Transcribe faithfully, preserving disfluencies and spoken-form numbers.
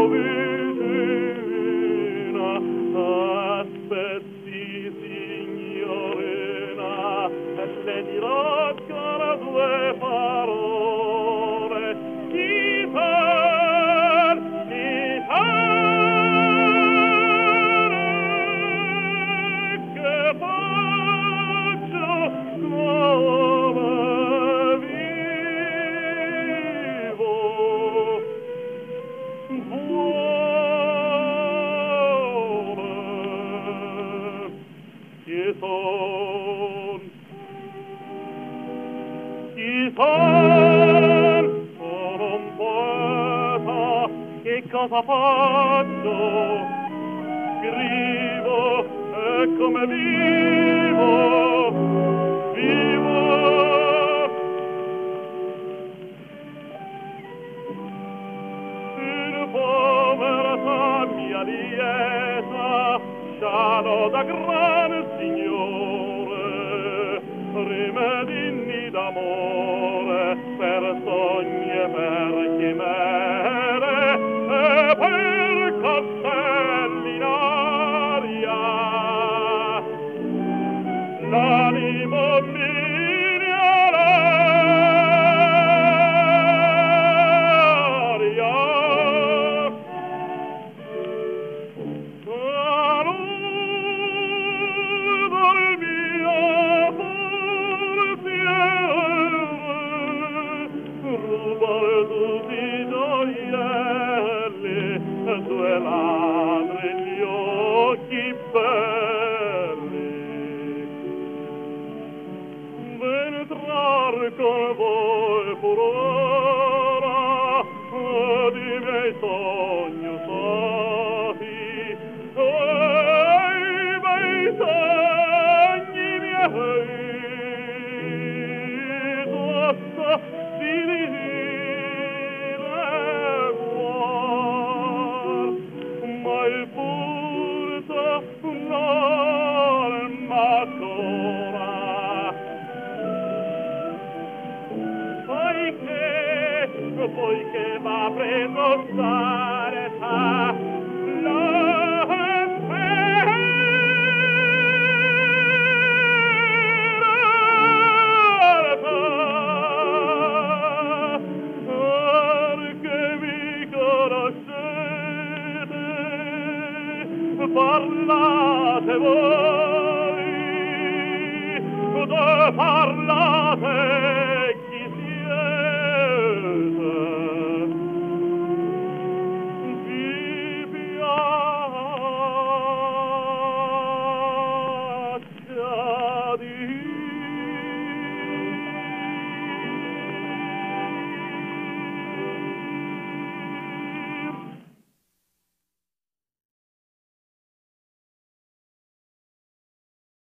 vicina, aspetti signorina, e le dirò ancora due parole. Chitar, chitar, che faccio come vivo. Buone, chi son? Chi son? Sono un poeta, che cosa faccio? Scrivo, e come vivo, vivo. In povertà mia lieta, scialo da gran signore, rimedini d'amore per sogni e per chimere e per castelli in aria. L'animo minialaria, dal mio forziere, rubare tutti i gioielli, due ladri gli occhi belli. V'entrar con voi furora di miei sogni usati, e i miei sogni miei tosta di dileguar, ma il furto non m'ancora. Poiché, poiché m'ha preso stareta, lo perché mi conoscete, parlate voi, parlate